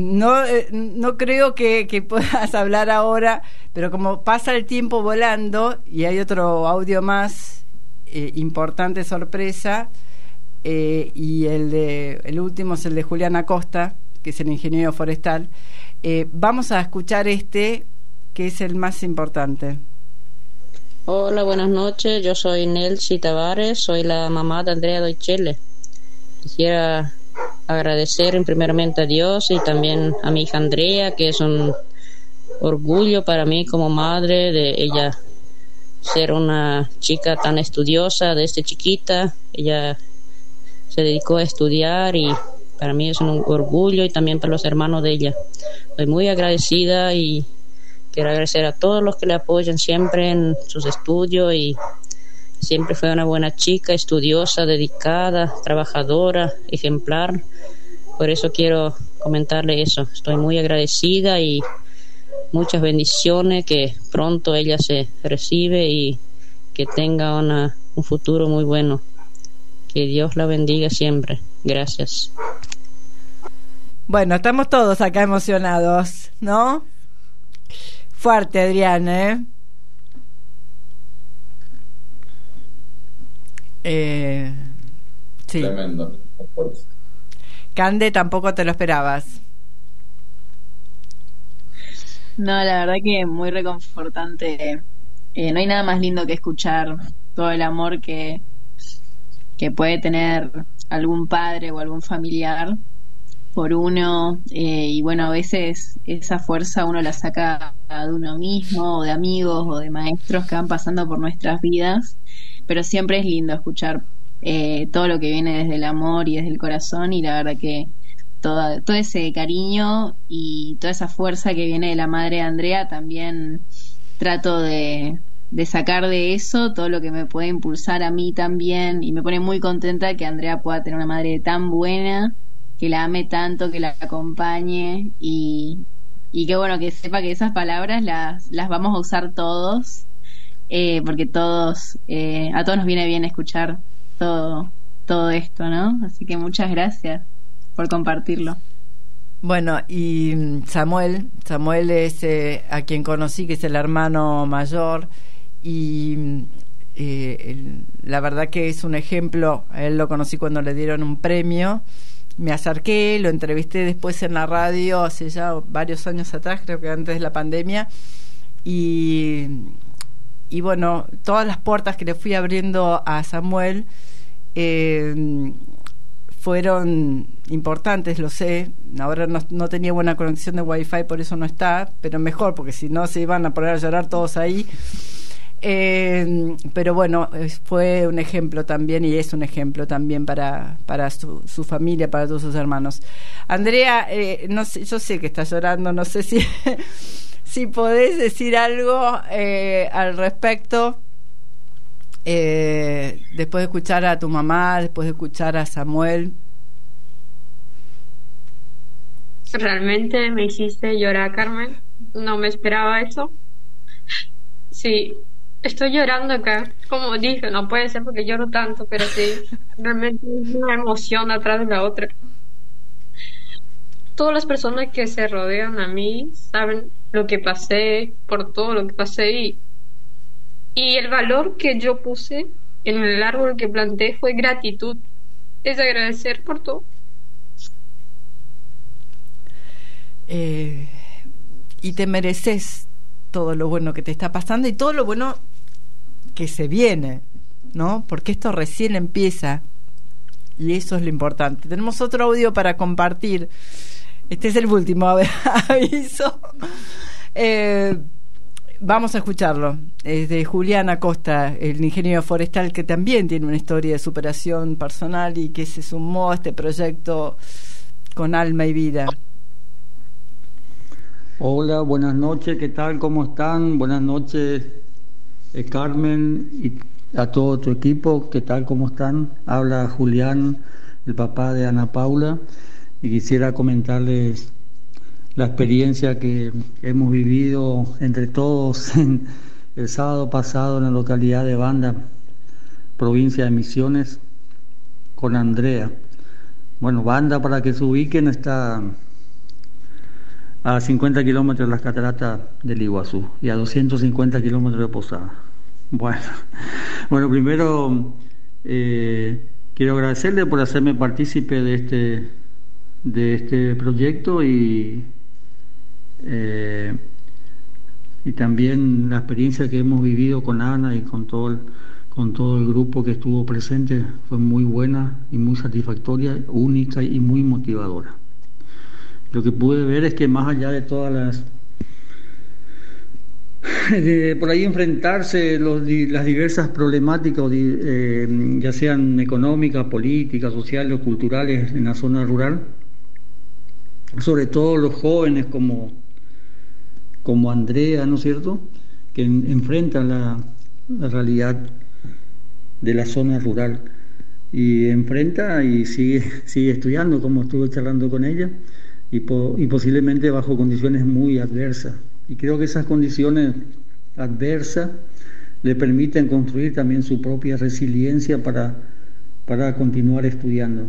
no creo que puedas hablar ahora, pero como pasa el tiempo volando y hay otro audio más, importante sorpresa, y el último es el de Juliana Costa, que es el ingeniero forestal. Vamos a escuchar que es el más importante. Hola, buenas noches. Yo soy Nelsi Tavares, soy la mamá de Andrea Doichele. Quisiera agradecer primeramente a Dios y también a mi hija Andrea, que es un orgullo para mí como madre de ella ser una chica tan estudiosa desde chiquita. Ella se dedicó a estudiar y para mí es un orgullo, y también para los hermanos de ella. Estoy muy agradecida y quiero agradecer a todos los que le apoyan siempre en sus estudios, y siempre fue una buena chica, estudiosa, dedicada, trabajadora, ejemplar. Por eso quiero comentarle eso. Estoy muy agradecida y muchas bendiciones, que pronto ella se recibe y que tenga un futuro muy bueno. Que Dios la bendiga siempre. Gracias. Bueno, estamos todos acá emocionados, ¿no? Fuerte, Adrián, sí. Tremendo. Cande, tampoco te lo esperabas. No, la verdad que muy reconfortante. No hay nada más lindo que escuchar todo el amor que puede tener algún padre o algún familiar por uno, y bueno, a veces esa fuerza uno la saca de uno mismo, o de amigos, o de maestros que van pasando por nuestras vidas, pero siempre es lindo escuchar todo lo que viene desde el amor y desde el corazón, y la verdad que todo ese cariño y toda esa fuerza que viene de la madre de Andrea, también trato de sacar de eso todo lo que me puede impulsar a mí también, y me pone muy contenta que Andrea pueda tener una madre tan buena, que la ame tanto, que la acompañe, y que bueno, que sepa que esas palabras las vamos a usar todos, porque a todos nos viene bien escuchar todo esto, ¿no? Así que muchas gracias por compartirlo. Bueno, y Samuel es a quien conocí, que es el hermano mayor, y la verdad que es un ejemplo. A él lo conocí cuando le dieron un premio, me acerqué, lo entrevisté después en la radio hace ya varios años atrás, creo que antes de la pandemia, y bueno, todas las puertas que le fui abriendo a Samuel fueron importantes, lo sé. Ahora no tenía buena conexión de Wi-Fi, por eso no está, pero mejor, porque si no se iban a poner a llorar todos ahí. Pero bueno, fue un ejemplo también, y es un ejemplo también para su familia, para todos sus hermanos. Andrea, no sé, yo sé que estás llorando, no sé si podés decir algo al respecto, después de escuchar a tu mamá, después de escuchar a Samuel. Realmente me hiciste llorar, Carmen. No me esperaba eso. Sí, estoy llorando acá. Como dije, no puede ser porque lloro tanto, pero sí, realmente es una emoción atrás de la otra. Todas las personas que se rodean a mí saben lo que pasé, por todo lo que pasé, y el valor que yo puse en el árbol que planté fue gratitud. Es agradecer por todo. Y te mereces todo lo bueno que te está pasando y todo lo bueno que se viene, ¿no? Porque esto recién empieza, y eso es lo importante. Tenemos otro audio para compartir. Este es el último aviso. Vamos a escucharlo. Es de Julián Acosta, el ingeniero forestal, que también tiene una historia de superación personal y que se sumó a este proyecto con alma y vida. Hola, buenas noches, ¿qué tal? ¿Cómo están? Buenas noches, Carmen, y a todo tu equipo, ¿qué tal? ¿Cómo están? Habla Julián, el papá de Ana Paula, y quisiera comentarles la experiencia que hemos vivido entre todos el sábado pasado en la localidad de Banda, provincia de Misiones, con Andrea. Bueno, Banda, para que se ubiquen, está a 50 kilómetros de las cataratas del Iguazú y a 250 kilómetros de Posada. Bueno, primero quiero agradecerle por hacerme partícipe de este proyecto, y también la experiencia que hemos vivido con Ana y con todo el grupo que estuvo presente fue muy buena y muy satisfactoria, única y muy motivadora. Lo que pude ver es que más allá de todas por ahí enfrentarse las diversas problemáticas, ya sean económicas, políticas, sociales o culturales en la zona rural, sobre todo los jóvenes como Andrea, ¿no es cierto?, que enfrentan la realidad de la zona rural, y enfrenta y sigue estudiando, como estuve charlando con ella, y posiblemente bajo condiciones muy adversas Y creo que esas condiciones adversas le permiten construir también su propia resiliencia para continuar estudiando.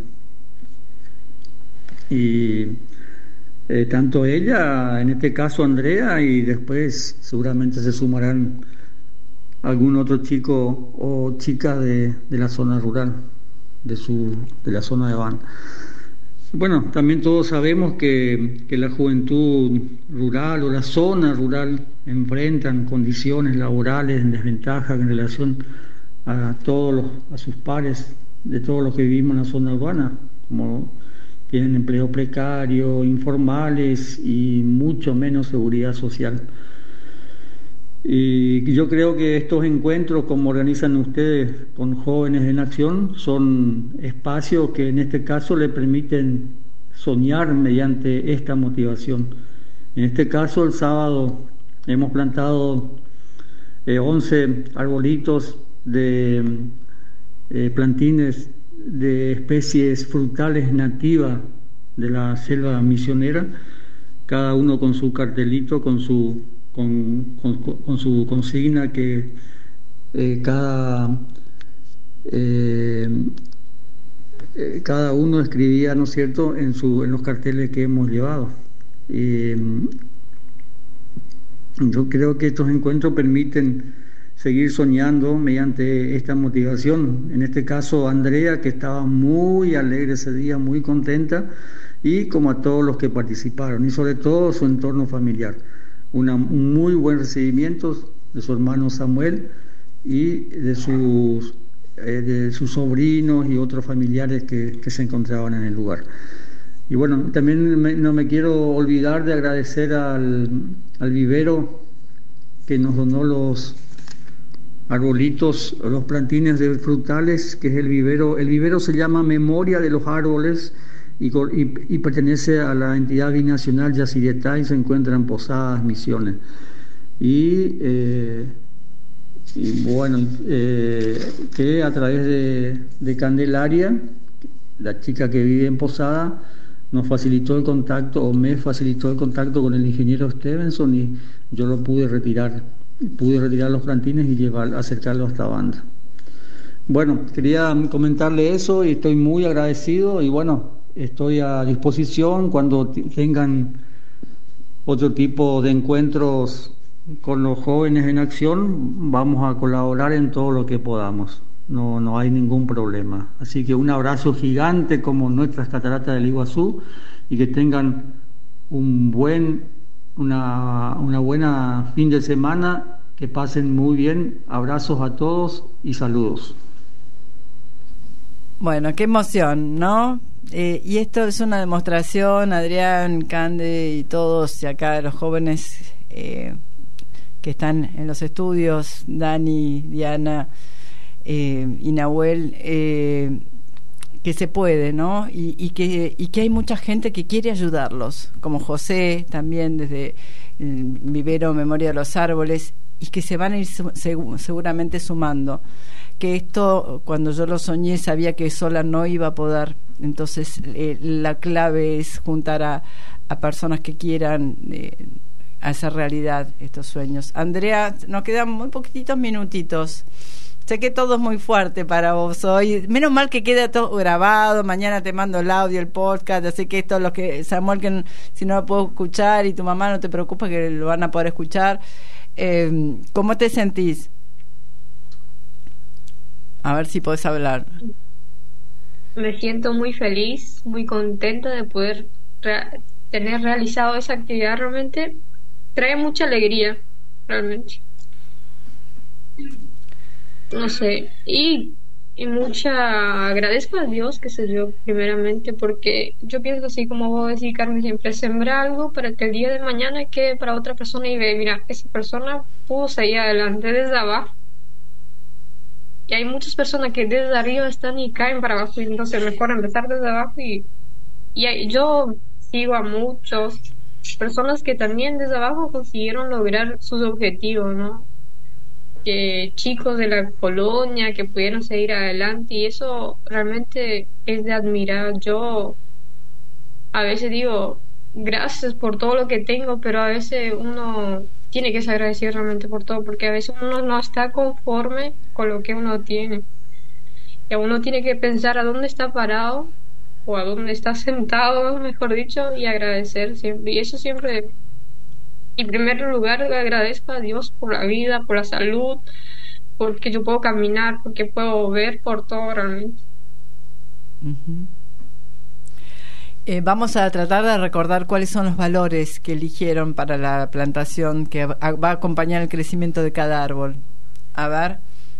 Y tanto ella, en este caso Andrea, y después seguramente se sumarán algún otro chico o chica de la zona rural, de la zona de Van. Bueno, también todos sabemos que la juventud rural o la zona rural enfrentan condiciones laborales en desventaja en relación a sus pares de todos los que vivimos en la zona urbana, como tienen empleo precario, informales y mucho menos seguridad social. Y yo creo que estos encuentros, como organizan ustedes con Jóvenes en Acción, son espacios que en este caso le permiten soñar mediante esta motivación. En este caso, el sábado hemos plantado 11 arbolitos de plantines de especies frutales nativas de la selva misionera, cada uno con su cartelito, con su consigna que cada uno escribía, ¿no es cierto?, en los carteles que hemos llevado. Yo creo que estos encuentros permiten seguir soñando mediante esta motivación. En este caso, Andrea, que estaba muy alegre ese día, muy contenta, y como a todos los que participaron, y sobre todo su entorno familiar. Un muy buen recibimiento de su hermano Samuel y de sus sobrinos y otros familiares que se encontraban en el lugar. Y bueno, también no me quiero olvidar de agradecer al vivero que nos donó los arbolitos, los plantines de frutales, que es el vivero. El vivero se llama Memoria de los Árboles y pertenece a la entidad binacional Yacyretá y se encuentra en Posadas, Misiones. Y bueno, que a través de Candelaria, la chica que vive en Posada, nos facilitó el contacto, o me facilitó el contacto con el ingeniero Stevenson, y yo lo pude retirar los plantines y acercarlo hasta Banda. Bueno, quería comentarle eso y estoy muy agradecido, y bueno, estoy a disposición cuando tengan otro tipo de encuentros con los Jóvenes en Acción. Vamos a colaborar en todo lo que podamos, no hay ningún problema. Así que un abrazo gigante como nuestras cataratas del Iguazú, y que tengan una buena fin de semana, que pasen muy bien. Abrazos a todos y saludos. Bueno, qué emoción, ¿no? Y esto es una demostración, Adrián, Cande y todos acá, los jóvenes que están en los estudios, Dani, Diana y Nahuel, que se puede, ¿no? Y que hay mucha gente que quiere ayudarlos, como José también desde el vivero Memoria de los Árboles, y que se van a ir seguramente sumando. Que esto, cuando yo lo soñé, sabía que sola no iba a poder. Entonces la clave es juntar a personas que quieran hacer realidad estos sueños. Andrea, nos quedan muy poquititos minutitos. Sé que todo es muy fuerte para vos hoy. Menos mal que queda todo grabado. Mañana te mando el audio, el podcast. Así que esto es lo que Samuel, que si no lo puedo escuchar, y tu mamá, no te preocupes que lo van a poder escuchar. ¿Cómo te sentís? A ver si podés hablar. Me siento muy feliz, muy contenta de poder tener realizado esa actividad. Realmente trae mucha alegría, realmente. No sé, y agradezco a Dios, que sé yo, primeramente, porque yo pienso así como vos decís, Carmen, siempre sembrar algo para que el día de mañana quede para otra persona y ve, mira, esa persona pudo seguir adelante desde abajo. Y hay muchas personas que desde arriba están y caen para abajo, y entonces mejor empezar desde abajo. Y yo sigo a muchas personas que también desde abajo consiguieron lograr sus objetivos, ¿no? Chicos de la colonia que pudieron seguir adelante, y eso realmente es de admirar. Yo a veces digo gracias por todo lo que tengo, pero a veces uno tiene que ser agradecido realmente por todo, porque a veces uno no está conforme con lo que uno tiene. Y uno tiene que pensar a dónde está parado, o a dónde está sentado, mejor dicho, y agradecer siempre. Y eso siempre, en primer lugar, agradezco a Dios por la vida, por la salud, porque yo puedo caminar, porque puedo ver, por todo realmente. Vamos a tratar de recordar cuáles son los valores que eligieron para la plantación que va a acompañar el crecimiento de cada árbol. A ver.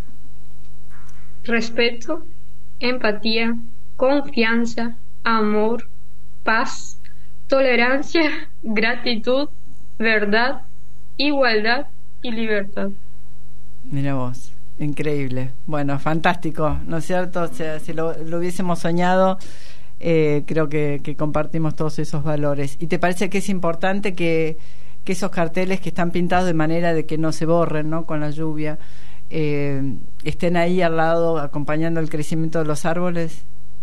Respeto, empatía, confianza, amor, paz, tolerancia, gratitud, verdad, igualdad y libertad. Mira vos, increíble. Bueno, fantástico, ¿no es cierto? O sea, si lo hubiésemos soñado, creo que compartimos todos esos valores. ¿Y te parece que es importante que esos carteles que están pintados de manera de que no se borren, ¿no?, con la lluvia, estén ahí al lado acompañando el crecimiento de los árboles?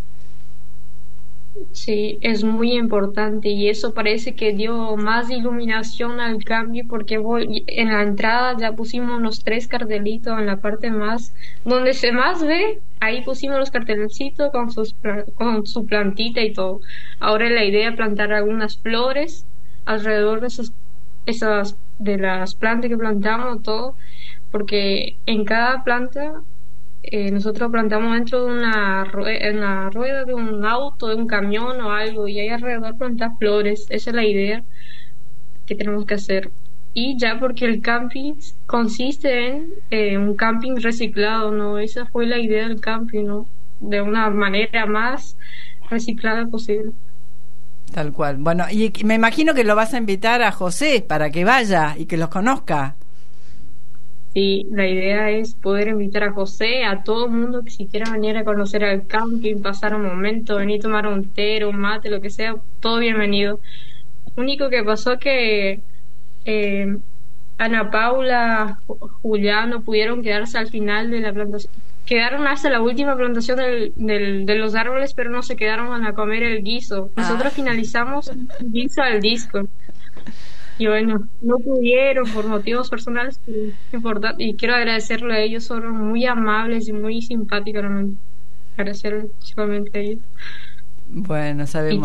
Sí, es muy importante, y eso parece que dio más iluminación al cambio, porque en la entrada ya pusimos los 3 cartelitos en la parte más donde se más ve, ahí pusimos los cartelcitos con su plantita y todo. Ahora la idea es plantar algunas flores alrededor de esas de las plantas que plantamos, todo, porque en cada planta nosotros plantamos dentro de una rueda de un auto, de un camión o algo, y ahí alrededor plantar flores. Esa es la idea que tenemos que hacer. Y ya porque el camping consiste en un camping reciclado, ¿no? Esa fue la idea del camping, ¿no? De una manera más reciclada posible. Tal cual. Bueno, y me imagino que lo vas a invitar a José para que vaya y que los conozca. Sí, la idea es poder invitar a José, a todo el mundo que si quiera venir a conocer el camping, pasar un momento, venir a tomar un té, un mate, lo que sea, todo bienvenido. Único que pasó que Ana Paula, Julián no pudieron quedarse al final de la plantación. Quedaron hasta la última plantación de los árboles, pero no se quedaron a comer el guiso. Nosotros finalizamos el guiso al disco. Y bueno, no pudieron por motivos personales, pero es importante, y quiero agradecerle a ellos, son muy amables y muy simpáticos, realmente. Agradecerles principalmente a ellos. Bueno, sabemos.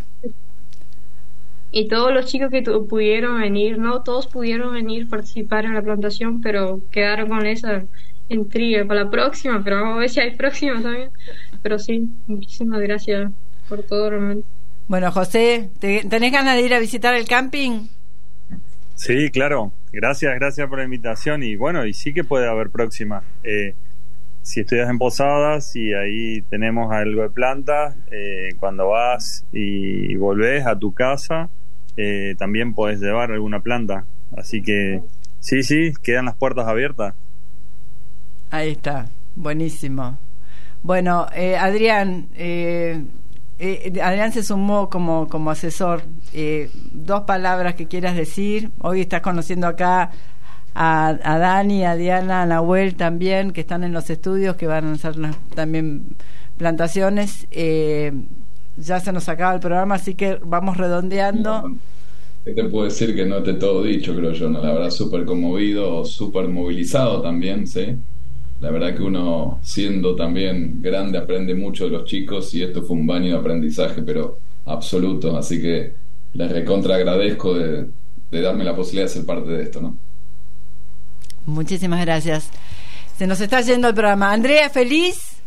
Y todos los chicos que pudieron venir, no todos pudieron venir a participar en la plantación, pero quedaron con esa intriga para la próxima, pero vamos a ver si hay próxima también. Pero sí, muchísimas gracias por todo realmente. Bueno, José, ¿tenés ganas de ir a visitar el camping? Sí, claro. Gracias por la invitación. Y bueno, y sí que puede haber próxima. Si estudias en Posadas y ahí tenemos algo de plantas, cuando vas y volvés a tu casa, también podés llevar alguna planta. Así que sí, quedan las puertas abiertas. Ahí está, buenísimo. Bueno, Adrián, Adrián se sumó como asesor. 2 palabras que quieras decir. Hoy estás conociendo acá a Dani, a Diana, a Nahuel también, que están en los estudios, que van a hacer también plantaciones. Ya se nos acaba el programa, así que vamos redondeando. No, ¿qué te puedo decir? Que no esté todo dicho, creo yo, ¿no? La verdad, súper conmovido, súper movilizado también, ¿sí? La verdad que uno, siendo también grande, aprende mucho de los chicos, y esto fue un baño de aprendizaje, pero absoluto. Así que les recontra agradezco de darme la posibilidad de ser parte de esto, ¿no? Muchísimas gracias. Se nos está yendo el programa. Andrea, ¿feliz?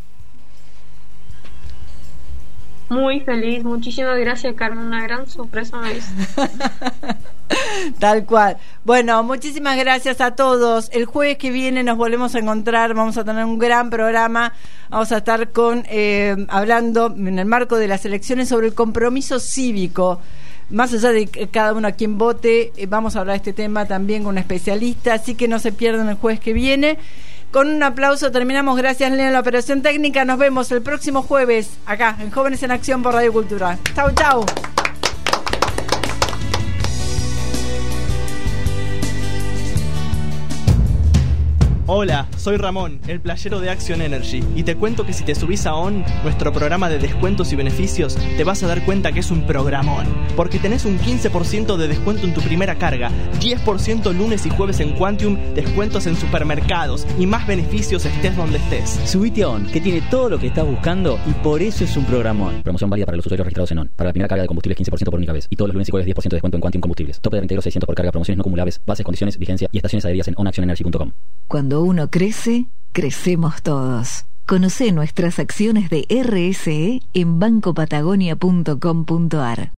Muy feliz, muchísimas gracias, Carmen, una gran sorpresa me hizo. Tal cual. Bueno, muchísimas gracias a todos. El jueves que viene nos volvemos a encontrar, vamos a tener un gran programa, vamos a estar hablando en el marco de las elecciones sobre el compromiso cívico. Más allá de cada uno a quien vote, vamos a hablar de este tema también con un especialista, así que no se pierdan el jueves que viene. Con un aplauso terminamos. Gracias, Lea, en la operación técnica. Nos vemos el próximo jueves acá en Jóvenes en Acción por Radio Cultura. Chau. Hola, soy Ramón, el playero de Action Energy, y te cuento que si te subís a ON, nuestro programa de descuentos y beneficios, te vas a dar cuenta que es un programón, porque tenés un 15% de descuento en tu primera carga, 10% lunes y jueves en Quantium, descuentos en supermercados y más beneficios estés donde estés. Subite a ON, que tiene todo lo que estás buscando y por eso es un programón. Promoción válida para los usuarios registrados en ON. Para la primera carga de combustible 15% por única vez, y todos los lunes y jueves 10% de descuento en Quantium Combustibles. Tope de reintegro 600 por carga, promociones no acumulables, bases, condiciones, vigencia y estaciones adheridas en onactionenergy.com. Cuando uno crece, crecemos todos. Conocé nuestras acciones de RSE en bancopatagonia.com.ar.